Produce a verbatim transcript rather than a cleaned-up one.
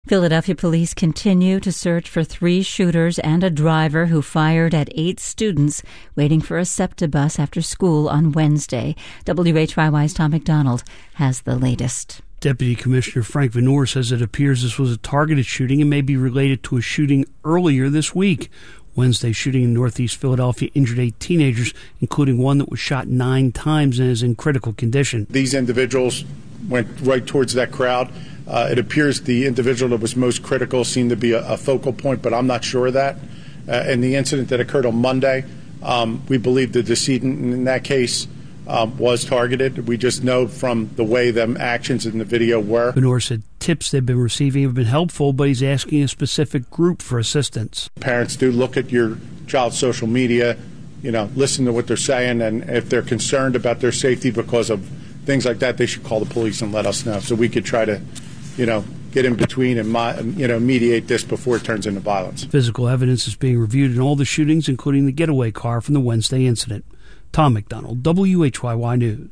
Philadelphia police continue to search for three shooters and a driver who fired at eight students waiting for a SEPTA bus after school on Wednesday. W H Y Y's Tom McDonald has the latest. Deputy Commissioner Frank Venor says it appears this was a targeted shooting and may be related to a shooting earlier this week. Wednesday's shooting in Northeast Philadelphia injured eight teenagers, including one that was shot nine times and is in critical condition. These individuals went right towards that crowd. Uh, it appears the individual that was most critical seemed to be a, a focal point, but I'm not sure of that. Uh, and the incident that occurred on Monday, um, we believe the decedent in that case um, was targeted. We just know from the way them actions in the video were. Venor said tips they've been receiving have been helpful, but he's asking a specific group for assistance. Parents do look at your child's social media, you know, listen to what they're saying, and if they're concerned about their safety because of things like that, they should call the police and let us know so we could try to, you know, get in between and, you know, mediate this before it turns into violence. Physical evidence is being reviewed in all the shootings, including the getaway car from the Wednesday incident. Tom McDonald, W H Y Y News.